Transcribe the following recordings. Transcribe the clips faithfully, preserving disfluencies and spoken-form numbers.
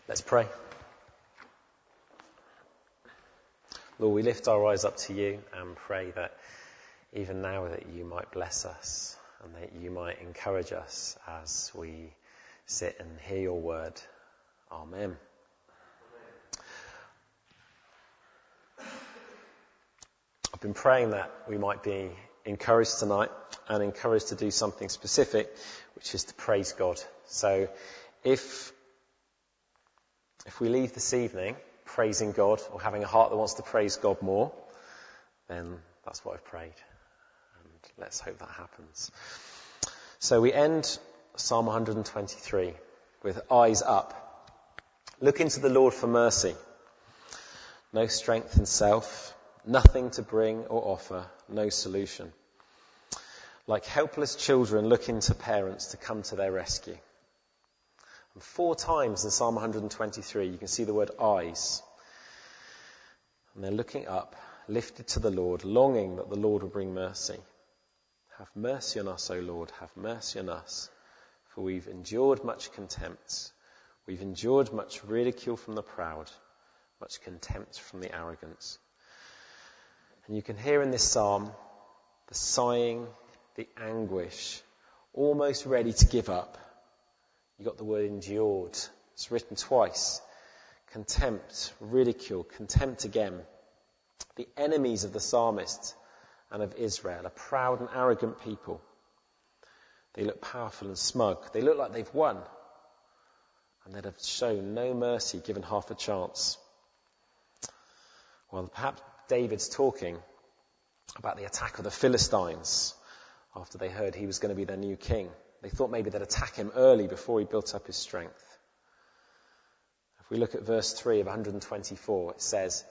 Let's pray. Lord, we lift our eyes up to you and pray that even now that you might bless us and that you might encourage us as we sit and hear your word. Amen. I've been praying that we might be encouraged tonight and encouraged to do something specific, which is to praise God. So if if we leave this evening praising God or having a heart that wants to praise God more, then that's what I've prayed. And let's hope that happens. So we end Psalm one hundred twenty-three with eyes up. Look into the Lord for mercy. No strength in self, nothing to bring or offer, no solution. Like helpless children looking to parents to come to their rescue. And four times in Psalm one hundred twenty-three you can see the word eyes. And they're looking up, lifted to the Lord, longing that the Lord will bring mercy. Have mercy on us, O Lord, have mercy on us. For we've endured much contempt. We've endured much ridicule from the proud, much contempt from the arrogant. And you can hear in this psalm the sighing, the anguish, almost ready to give up. You got the word endured. It's written twice. Contempt, ridicule, contempt again. The enemies of the psalmist and of Israel are proud and arrogant people. They look powerful and smug. They look like they've won. And they'd have shown no mercy given half a chance. Well, perhaps David's talking about the attack of the Philistines after they heard he was going to be their new king. They thought maybe they'd attack him early before he built up his strength. If we look at verse three of one hundred twenty-four, it says,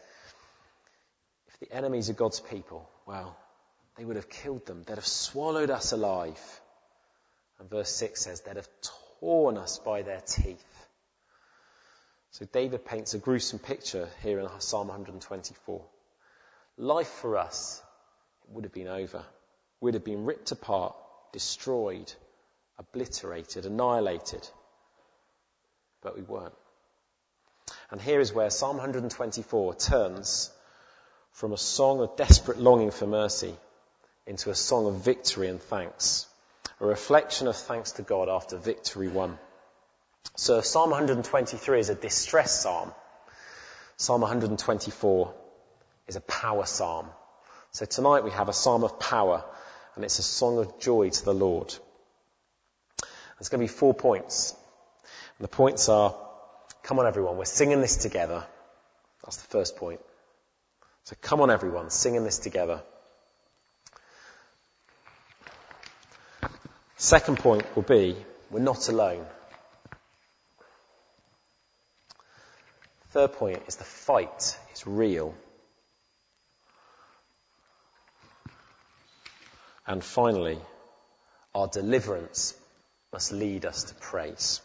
if the enemies of God's people, well, they would have killed them. They'd have swallowed us alive. And verse six says, they'd have torn us by their teeth. So David paints a gruesome picture here in Psalm one hundred twenty-four. Life for us, it would have been over. We'd have been ripped apart, destroyed, obliterated, annihilated. But we weren't. And here is where Psalm one hundred twenty-four turns from a song of desperate longing for mercy into a song of victory and thanks. A reflection of thanks to God after victory won. So if Psalm one hundred twenty-three is a distress psalm, Psalm one hundred twenty-four is a power psalm. So tonight we have a psalm of power, and it's a song of joy to the Lord. There's going to be four points. And the points are, come on everyone, we're singing this together. That's the first point. So come on everyone, singing this together. Second point will be, we're not alone. Third point is the fight is real. And finally, our deliverance must lead us to praise.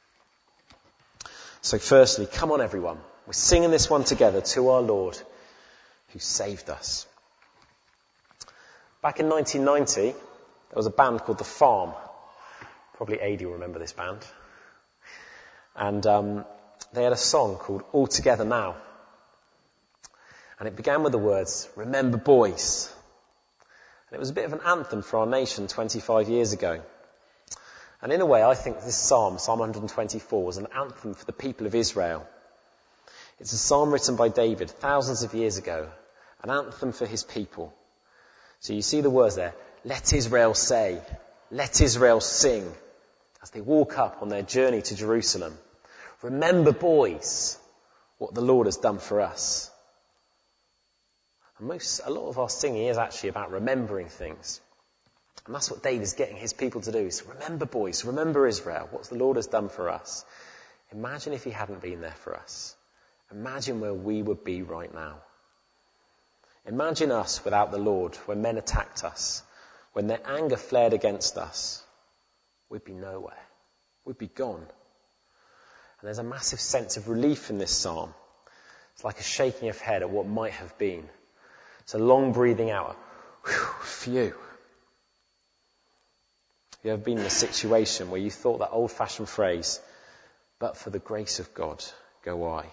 So firstly, come on everyone. We're singing this one together to our Lord who saved us. Back in nineteen ninety, there was a band called The Farm. Probably Adi will remember this band. And um, they had a song called All Together Now. And it began with the words, remember boys. And it was a bit of an anthem for our nation twenty-five years ago. And in a way, I think this psalm, Psalm one hundred twenty-four, was an anthem for the people of Israel. It's a psalm written by David thousands of years ago, an anthem for his people. So you see the words there, let Israel say, let Israel sing, as they walk up on their journey to Jerusalem. Remember, boys, what the Lord has done for us. And most, a lot of our singing is actually about remembering things. And that's what David's getting his people to do. Is remember, boys, remember Israel, what the Lord has done for us. Imagine if he hadn't been there for us. Imagine where we would be right now. Imagine us without the Lord when men attacked us, when their anger flared against us. We'd be nowhere. We'd be gone. And there's a massive sense of relief in this psalm. It's like a shaking of head at what might have been. It's a long breathing out. Whew, phew. Have you ever been in a situation where you thought that old-fashioned phrase, but for the grace of God go I.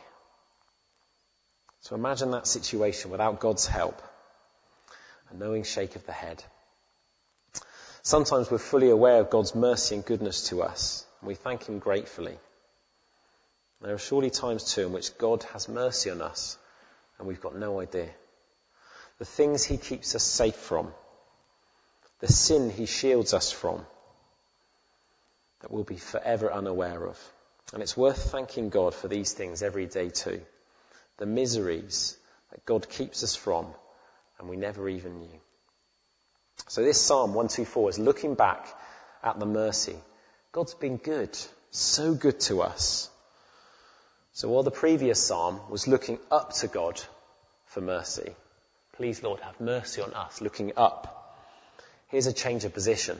So imagine that situation without God's help. A knowing shake of the head. Sometimes we're fully aware of God's mercy and goodness to us, and we thank him gratefully. There are surely times too in which God has mercy on us, and we've got no idea. The things he keeps us safe from, the sin he shields us from, that we'll be forever unaware of. And it's worth thanking God for these things every day too. The miseries that God keeps us from, and we never even knew. So this Psalm one twenty-four is looking back at the mercy. God's been good, so good to us. So while the previous Psalm was looking up to God for mercy, please Lord have mercy on us, looking up. Here's a change of position.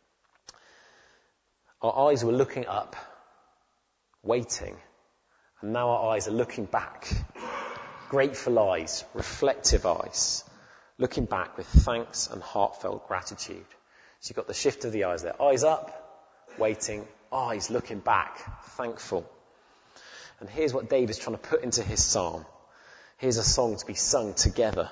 Our eyes were looking up, waiting, and now our eyes are looking back. Grateful eyes, reflective eyes, looking back with thanks and heartfelt gratitude. So you've got the shift of the eyes there. Eyes up, waiting, eyes looking back, thankful. And here's what David's trying to put into his psalm. Here's a song to be sung together.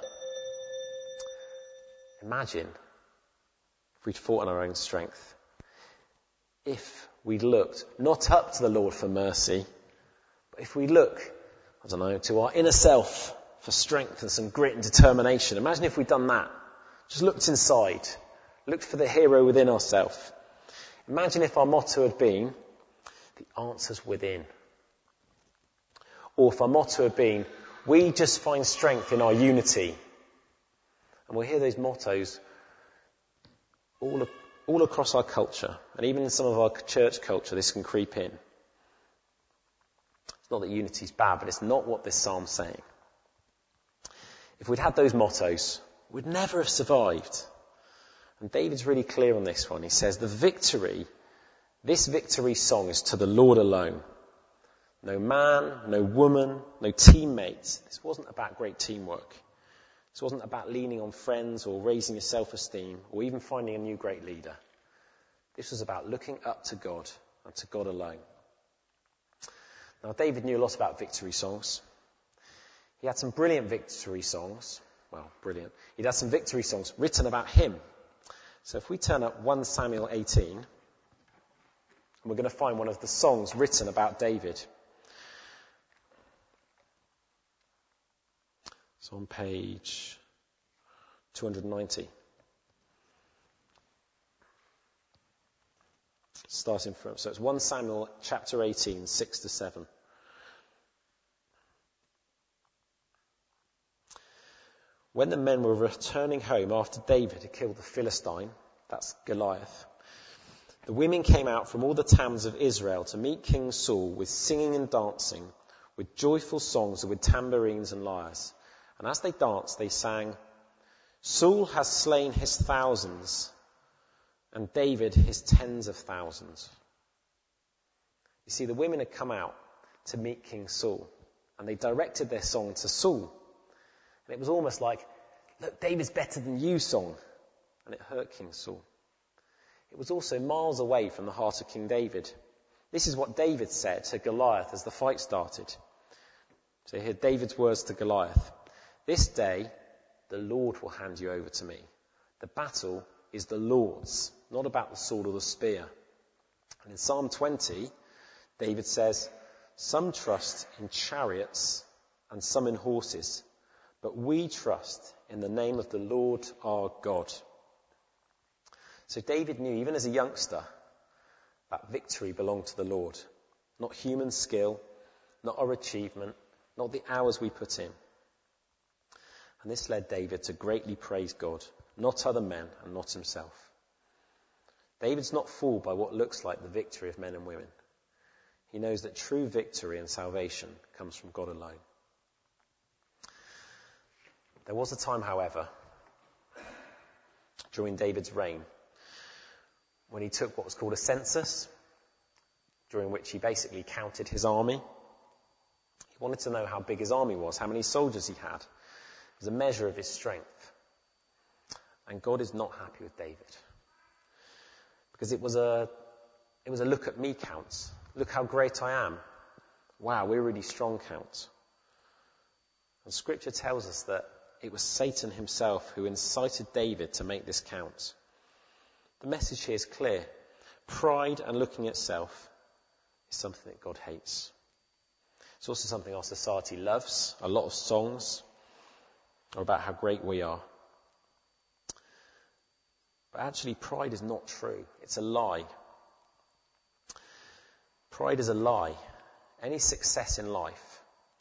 Imagine if we'd fought in our own strength. If we looked not up to the Lord for mercy, but if we look, I don't know, to our inner self for strength and some grit and determination. Imagine if we'd done that. Just looked inside. Looked for the hero within ourselves. Imagine if our motto had been, the answer's within. Or if our motto had been, we just find strength in our unity. And we'll hear those mottos all, all across our culture. And even in some of our church culture, this can creep in. It's not that unity's bad, but it's not what this psalm's saying. If we'd had those mottos, we'd never have survived. And David's really clear on this one. He says, the victory, this victory song is to the Lord alone. No man, no woman, no teammates. This wasn't about great teamwork. This wasn't about leaning on friends or raising your self-esteem or even finding a new great leader. This was about looking up to God and to God alone. Now, David knew a lot about victory songs. He had some brilliant victory songs. Well, brilliant. He'd had some victory songs written about him. So if we turn up First Samuel eighteen, and we're going to find one of the songs written about David. It's on page two hundred ninety. Starting from, so it's First Samuel chapter eighteen, six to seven. When the men were returning home after David had killed the Philistine, that's Goliath, the women came out from all the towns of Israel to meet King Saul with singing and dancing, with joyful songs and with tambourines and lyres. And as they danced, they sang, Saul has slain his thousands, and David his tens of thousands. You see, the women had come out to meet King Saul, and they directed their song to Saul. And it was almost like, look, David's better than you song. And it hurt King Saul. It was also miles away from the heart of King David. This is what David said to Goliath as the fight started. So here David's words to Goliath. This day, the Lord will hand you over to me. The battle is the Lord's, not about the sword or the spear. And in Psalm twenty, David says, some trust in chariots and some in horses, but we trust in the name of the Lord our God. So David knew, even as a youngster, that victory belonged to the Lord. Not human skill, not our achievement, not the hours we put in. And this led David to greatly praise God, not other men and not himself. David's not fooled by what looks like the victory of men and women. He knows that true victory and salvation comes from God alone. There was a time, however, during David's reign, when he took what was called a census, during which he basically counted his army. He wanted to know how big his army was, how many soldiers he had. It was a measure of his strength. And God is not happy with David. Because it was a, it was a look at me counts. Look how great I am. Wow, we're really strong, Count. And Scripture tells us that it was Satan himself who incited David to make this count. The message here is clear. Pride and looking at self is something that God hates. It's also something our society loves. A lot of songs are about how great we are. But actually, pride is not true. It's a lie. Pride is a lie. Any success in life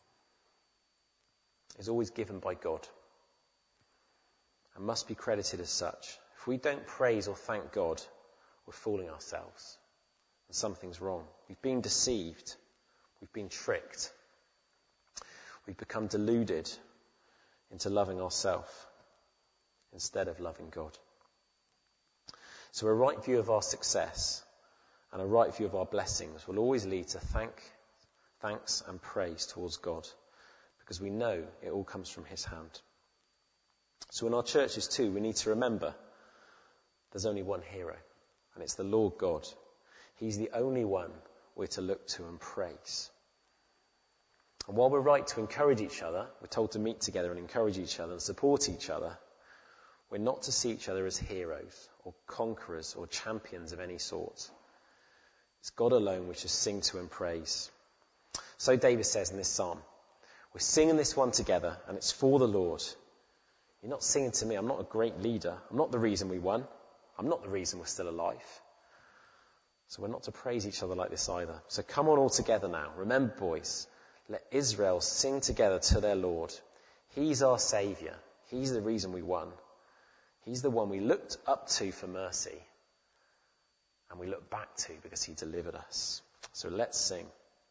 is always given by God and must be credited as such. If we don't praise or thank God, we're fooling ourselves. And something's wrong. We've been deceived. We've been tricked. We've become deluded into loving ourselves instead of loving God. So a right view of our success and a right view of our blessings will always lead to thank, thanks and praise towards God, because we know it all comes from his hand. So in our churches too, we need to remember there's only one hero, and it's the Lord God. He's the only one we're to look to and praise. And while we're right to encourage each other, we're told to meet together and encourage each other and support each other, we're not to see each other as heroes or conquerors or champions of any sort. It's God alone we should sing to and praise. So David says in this psalm, we're singing this one together and it's for the Lord. You're not singing to me. I'm not a great leader. I'm not the reason we won. I'm not the reason we're still alive. So we're not to praise each other like this either. So come on all together now. Remember, boys, let Israel sing together to their Lord. He's our Saviour. He's the reason we won. He's the one we looked up to for mercy. And we look back to because he delivered us. So let's sing.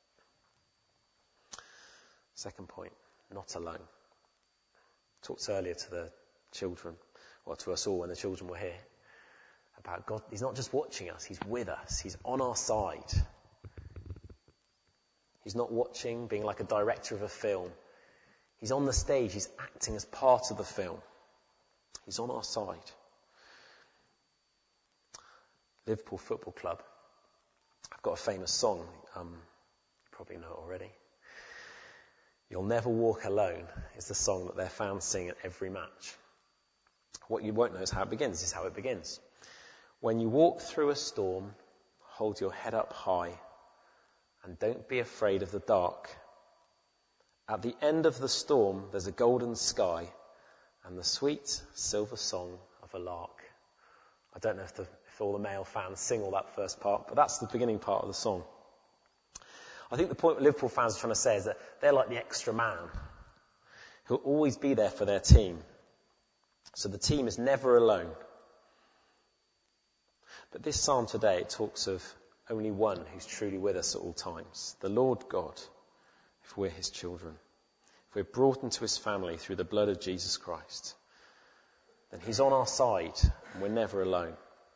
Second point, not alone. I talked earlier to the children, or to us all when the children were here, about God. He's not just watching us, he's with us. He's on our side. He's not watching, being like a director of a film. He's on the stage. He's acting as part of the film. He's on our side. Liverpool Football Club. I've got a famous song. Um, you probably know it already. You'll Never Walk Alone is the song that their fans sing at every match. What you won't know is how it begins. This is how it begins. When you walk through a storm, hold your head up high and don't be afraid of the dark. At the end of the storm, there's a golden sky and the sweet silver song of a lark. I don't know if, the, if all the male fans sing all that first part, but that's the beginning part of the song. I think the point Liverpool fans are trying to say is that they're like the extra man who'll always be there for their team. So the team is never alone. But this psalm today talks of only one who's truly with us at all times, the Lord God, if we're his children. If we're brought into his family through the blood of Jesus Christ, then he's on our side and we're never alone.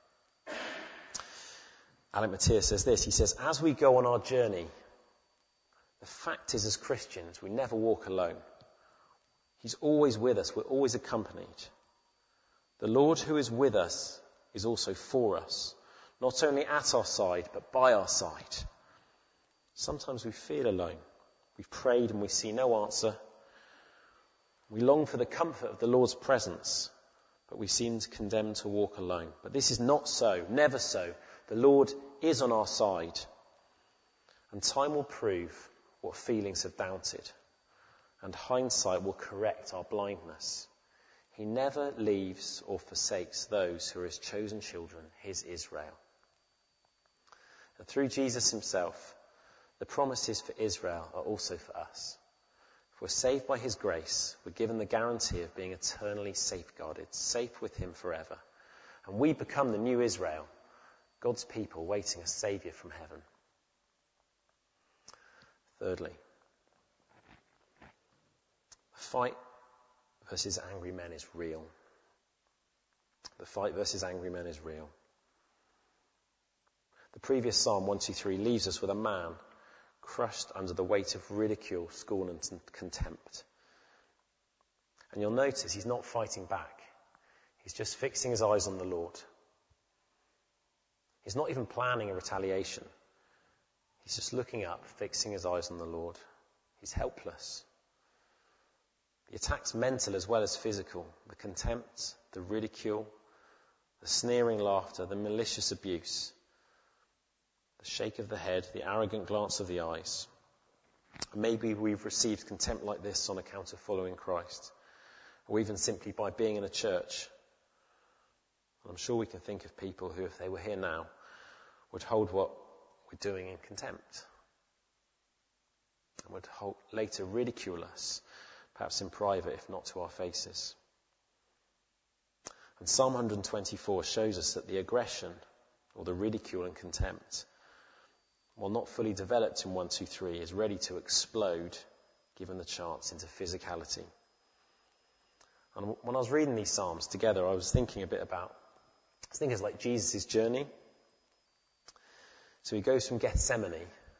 Alec Matthias says this, he says, as we go on our journey, the fact is as Christians, we never walk alone. He's always with us, we're always accompanied. The Lord who is with us is also for us, not only at our side, but by our side. Sometimes we feel alone. We've prayed and we see no answer. We long for the comfort of the Lord's presence, but we seem condemned to walk alone. But this is not so, never so. The Lord is on our side, and time will prove what feelings have doubted, and hindsight will correct our blindness. He never leaves or forsakes those who are his chosen children, his Israel. And through Jesus himself, the promises for Israel are also for us. If we're saved by his grace, we're given the guarantee of being eternally safeguarded, safe with him forever. And we become the new Israel, God's people waiting a saviour from heaven. Thirdly, the fight versus angry men is real. The fight versus angry men is real. The previous Psalm one twenty-three leaves us with a man crushed under the weight of ridicule, scorn and contempt. And you'll notice he's not fighting back. He's just fixing his eyes on the Lord. He's not even planning a retaliation. He's just looking up, fixing his eyes on the Lord. He's helpless. The attack's mental as well as physical. The contempt, the ridicule, the sneering laughter, the malicious abuse, the shake of the head, the arrogant glance of the eyes. Maybe we've received contempt like this on account of following Christ, or even simply by being in a church. I'm sure we can think of people who, if they were here now, would hold what we're doing in contempt, and would hold, later ridicule us, perhaps in private, if not to our faces. And Psalm one twenty-four shows us that the aggression, or the ridicule and contempt, while not fully developed in one, two, three, is ready to explode, given the chance, into physicality. And when I was reading these Psalms together, I was thinking a bit about, I think it's like Jesus' journey. So he goes from Gethsemane,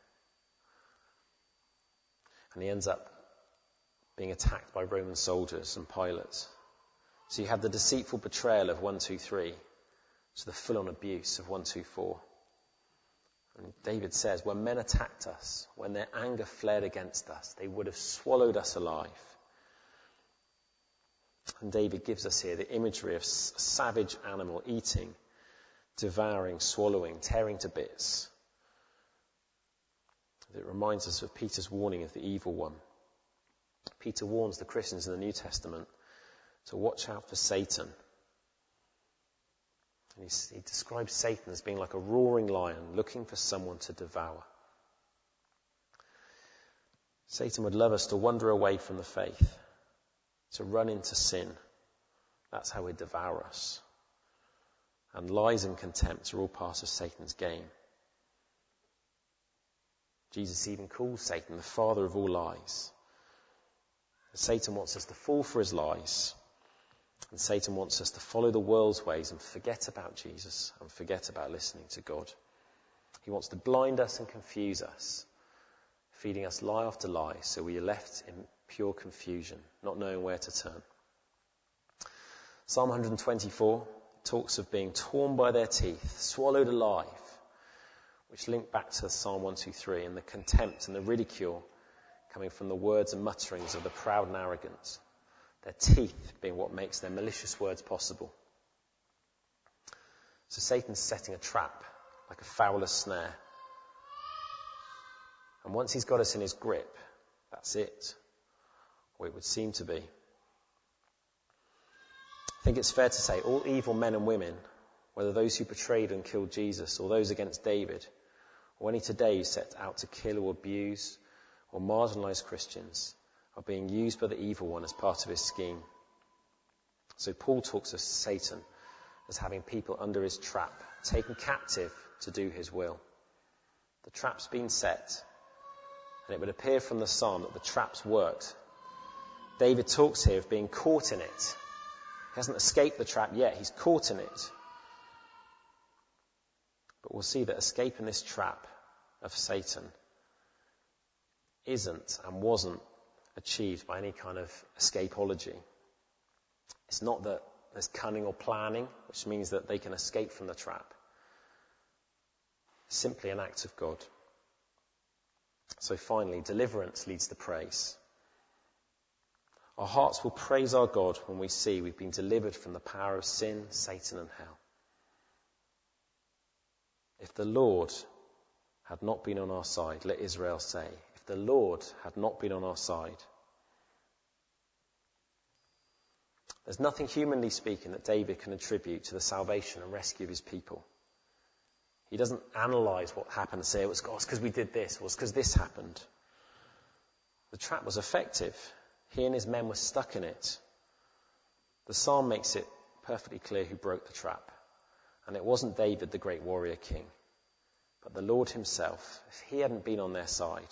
and he ends up being attacked by Roman soldiers and Pilate. So you have the deceitful betrayal of one, two, three, to the full-on abuse of one, two, four. And David says, when men attacked us, when their anger flared against us, they would have swallowed us alive. And David gives us here the imagery of a savage animal eating, devouring, swallowing, tearing to bits. It reminds us of Peter's warning of the evil one. Peter warns the Christians in the New Testament to watch out for Satan. And he, he describes Satan as being like a roaring lion looking for someone to devour. Satan would love us to wander away from the faith, to run into sin. That's how he'd devour us. And lies and contempt are all part of Satan's game. Jesus even calls Satan the father of all lies. Satan wants us to fall for his lies. And Satan wants us to follow the world's ways and forget about Jesus and forget about listening to God. He wants to blind us and confuse us, feeding us lie after lie, so we are left in pure confusion, not knowing where to turn. Psalm one twenty-four talks of being torn by their teeth, swallowed alive, which link back to Psalm one twenty-three and the contempt and the ridicule coming from the words and mutterings of the proud and arrogant, their teeth being what makes their malicious words possible. So Satan's setting a trap, like a fowler's snare. And once he's got us in his grip, that's it. Or it would seem to be. I think it's fair to say all evil men and women, whether those who betrayed and killed Jesus or those against David, or any today who set out to kill or abuse or marginalize Christians, are being used by the evil one as part of his scheme. So Paul talks of Satan as having people under his trap, taken captive to do his will. The trap's been set, and it would appear from the psalm that the trap's worked. David talks here of being caught in it. He hasn't escaped the trap yet, he's caught in it. But we'll see that escaping this trap of Satan isn't and wasn't achieved by any kind of escapology. It's not that there's cunning or planning, which means that they can escape from the trap. It's simply an act of God. So finally, deliverance leads to praise. Our hearts will praise our God when we see we've been delivered from the power of sin, Satan, and hell. If the Lord had not been on our side, let Israel say, if the Lord had not been on our side. There's nothing humanly speaking that David can attribute to the salvation and rescue of his people. He doesn't analyse what happened and say, it was because we did this, or it was because this happened. The trap was effective. He and his men were stuck in it. The psalm makes it perfectly clear who broke the trap. And it wasn't David, the great warrior king, but the Lord himself, if he hadn't been on their side.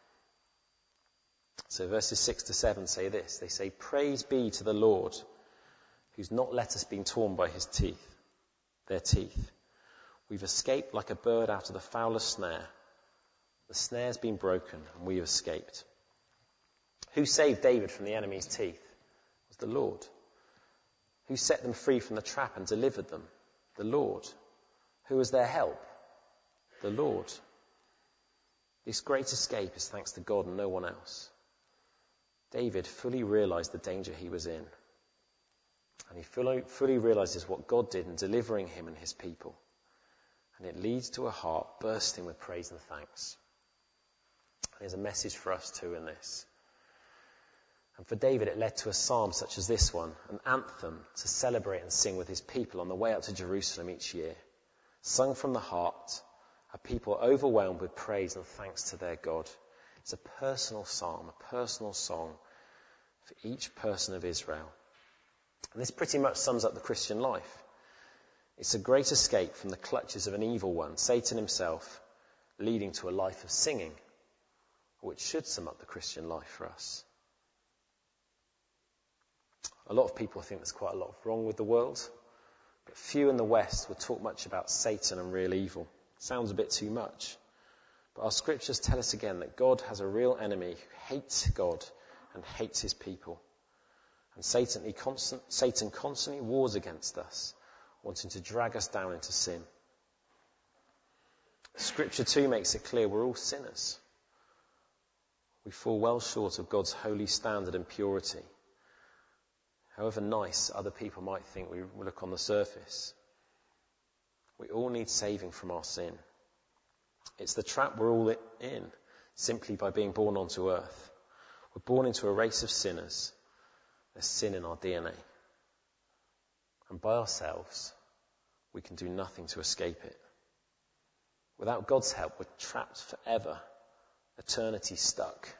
So verses six to seven say this. They say, praise be to the Lord, who's not let us be torn by his teeth, their teeth. We've escaped like a bird out of the fowler's snare. The snare's been broken and we have escaped. Who saved David from the enemy's teeth? It was the Lord. Who set them free from the trap and delivered them? The Lord. Who was their help? The Lord. This great escape is thanks to God and no one else. David fully realized the danger he was in. And he fully, fully realizes what God did in delivering him and his people. And it leads to a heart bursting with praise and thanks. There's a message for us too in this. And for David, it led to a psalm such as this one, an anthem to celebrate and sing with his people on the way up to Jerusalem each year. Sung from the heart, a people overwhelmed with praise and thanks to their God. It's a personal psalm, a personal song for each person of Israel. And this pretty much sums up the Christian life. It's a great escape from the clutches of an evil one, Satan himself, leading to a life of singing, which should sum up the Christian life for us. A lot of people think there's quite a lot wrong with the world, but few in the West would talk much about Satan and real evil. Sounds a bit too much. But our scriptures tell us again that God has a real enemy who hates God and hates his people. And Satan, he constant, Satan constantly wars against us, wanting to drag us down into sin. Scripture too makes it clear we're all sinners. We fall well short of God's holy standard and purity. However nice other people might think we look on the surface. We all need saving from our sin. It's the trap we're all in, simply by being born onto earth. We're born into a race of sinners. There's sin in our D N A. And by ourselves, we can do nothing to escape it. Without God's help, we're trapped forever, eternity stuck.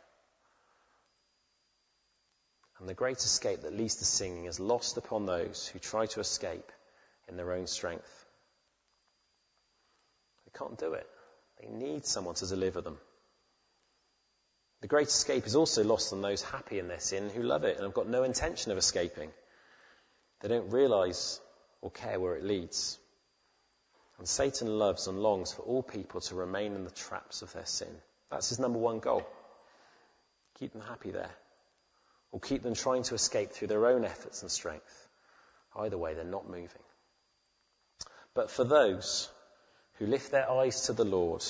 And the great escape that leads to singing is lost upon those who try to escape in their own strength. They can't do it. They need someone to deliver them. The great escape is also lost on those happy in their sin who love it and have got no intention of escaping. They don't realise or care where it leads. And Satan loves and longs for all people to remain in the traps of their sin. That's his number one goal. Keep them happy there. Or keep them trying to escape through their own efforts and strength. Either way, they're not moving. But for those who lift their eyes to the Lord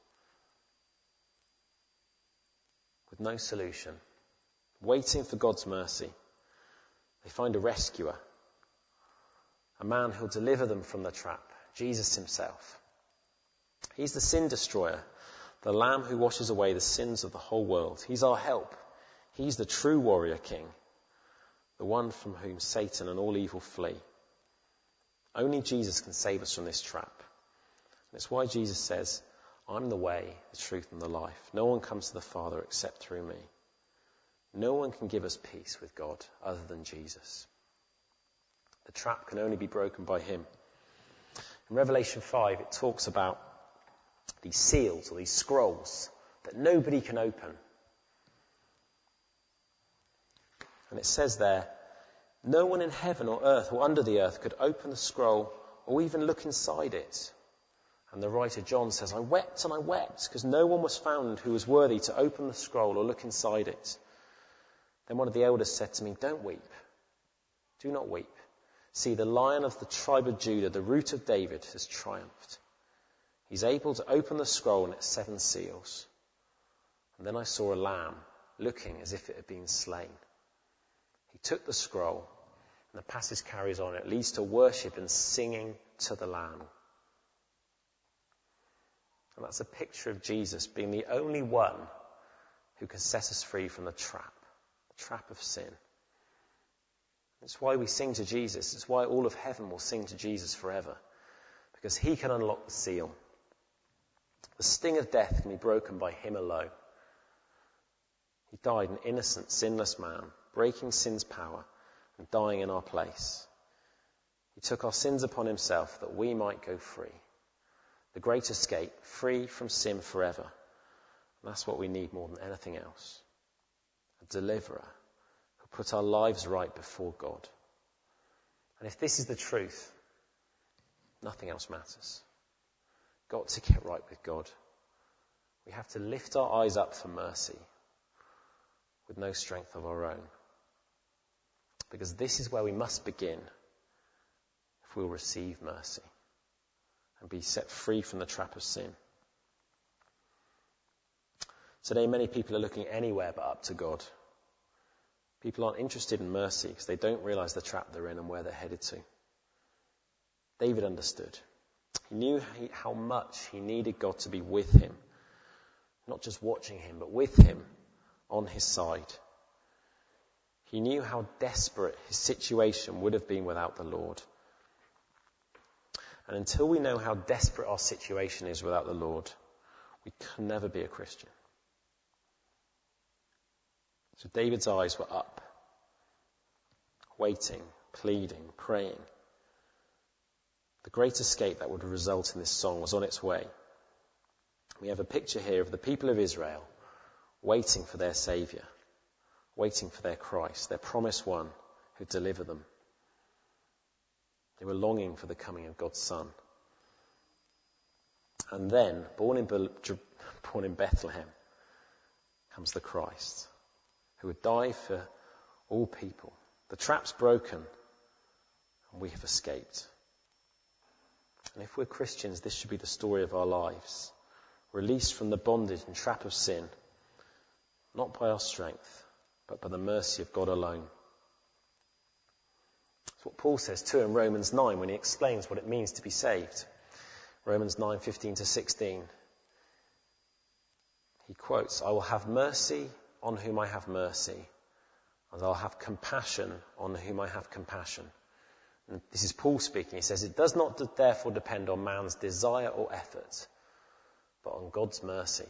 with no solution, waiting for God's mercy, they find a rescuer, a man who'll deliver them from the trap, Jesus himself. He's the sin destroyer, the Lamb who washes away the sins of the whole world. He's our help. He's the true warrior king, the one from whom Satan and all evil flee. Only Jesus can save us from this trap. And it's why Jesus says, I'm the way, the truth, and the life. No one comes to the Father except through me. No one can give us peace with God other than Jesus. The trap can only be broken by him. In Revelation five, it talks about these seals or these scrolls that nobody can open. And it says there, no one in heaven or earth or under the earth could open the scroll or even look inside it. And the writer John says, I wept and I wept because no one was found who was worthy to open the scroll or look inside it. Then one of the elders said to me, don't weep. Do not weep. See, the Lion of the tribe of Judah, the Root of David, has triumphed. He's able to open the scroll and its seven seals. And then I saw a lamb looking as if it had been slain. He took the scroll, and the passage carries on. It leads to worship and singing to the Lamb. And that's a picture of Jesus being the only one who can set us free from the trap, the trap of sin. It's why we sing to Jesus. It's why all of heaven will sing to Jesus forever. Because he can unlock the seal. The sting of death can be broken by him alone. He died an innocent, sinless man, breaking sin's power and dying in our place. He took our sins upon himself that we might go free. The great escape, free from sin forever. And that's what we need more than anything else. A deliverer who put our lives right before God. And if this is the truth, nothing else matters. Got to get right with God. We have to lift our eyes up for mercy with no strength of our own. Because this is where we must begin if we'll receive mercy and be set free from the trap of sin. Today, many people are looking anywhere but up to God. People aren't interested in mercy because they don't realize the trap they're in and where they're headed to. David understood. He knew how much he needed God to be with him. Not just watching him, but with him on his side. He knew how desperate his situation would have been without the Lord. And until we know how desperate our situation is without the Lord, we can never be a Christian. So David's eyes were up, waiting, pleading, praying. The great escape that would result in this song was on its way. We have a picture here of the people of Israel waiting for their Saviour, waiting for their Christ, their promised one who'd deliver them. They were longing for the coming of God's Son. And then, born in, born in Bethlehem, comes the Christ, who would die for all people. The trap's broken, and we have escaped. And if we're Christians, this should be the story of our lives. Released from the bondage and trap of sin, not by our strength, but by the mercy of God alone. That's what Paul says too in Romans nine when he explains what it means to be saved. Romans nine, fifteen to sixteen. He quotes, "I will have mercy on whom I have mercy, and I'll have compassion on whom I have compassion." And this is Paul speaking. He says, "It does not therefore depend on man's desire or effort, but on God's mercy."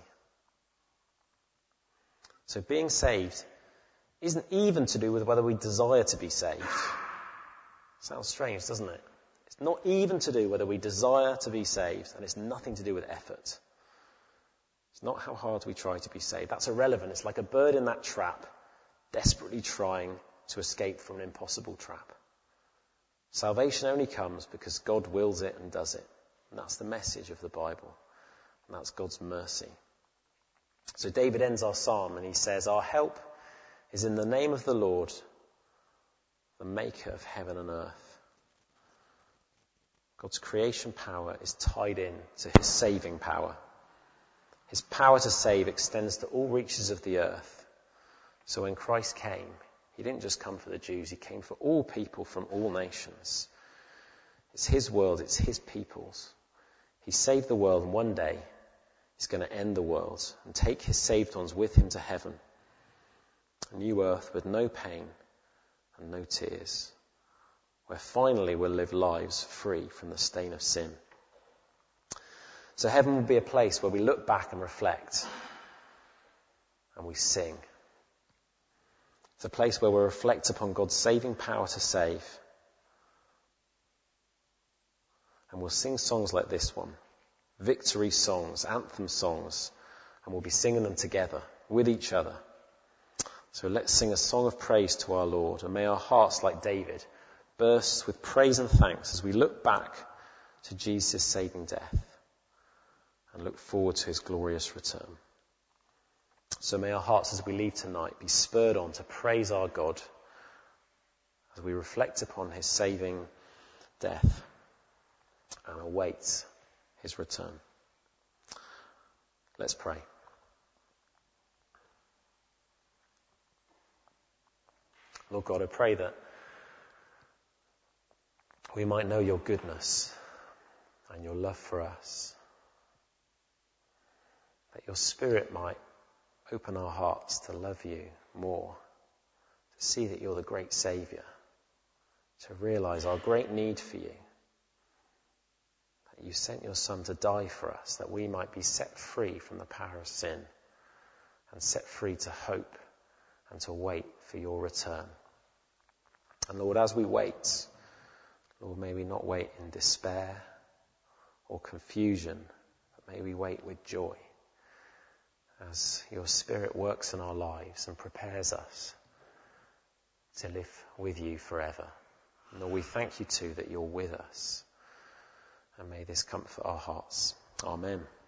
So being saved isn't even to do with whether we desire to be saved. Sounds strange, doesn't it? It's not even to do whether we desire to be saved, and it's nothing to do with effort. It's not how hard we try to be saved. That's irrelevant. It's like a bird in that trap, desperately trying to escape from an impossible trap. Salvation only comes because God wills it and does it. And that's the message of the Bible. And that's God's mercy. So David ends our psalm and he says, "Our help is in the name of the Lord, the maker of heaven and earth." God's creation power is tied in to his saving power. His power to save extends to all reaches of the earth. So when Christ came, he didn't just come for the Jews, he came for all people from all nations. It's his world, it's his people's. He saved the world, and one day he's going to end the world and take his saved ones with him to heaven. A new earth with no pain and no tears, where finally we'll live lives free from the stain of sin. So heaven will be a place where we look back and reflect and we sing. It's a place where we reflect upon God's saving power to save. And we'll sing songs like this one, victory songs, anthem songs, and we'll be singing them together with each other. So let's sing a song of praise to our Lord, and may our hearts, like David, burst with praise and thanks as we look back to Jesus' saving death and look forward to his glorious return. So may our hearts as we leave tonight be spurred on to praise our God as we reflect upon his saving death and await his return. Let's pray. Lord God, I pray that we might know your goodness and your love for us. That your Spirit might open our hearts to love you more, to see that you're the great Saviour, to realise our great need for you, that you sent your Son to die for us, that we might be set free from the power of sin and set free to hope and to wait for your return. And Lord, as we wait, Lord, may we not wait in despair or confusion, but may we wait with joy as your Spirit works in our lives and prepares us to live with you forever. And Lord, we thank you too that you're with us. And may this comfort our hearts. Amen.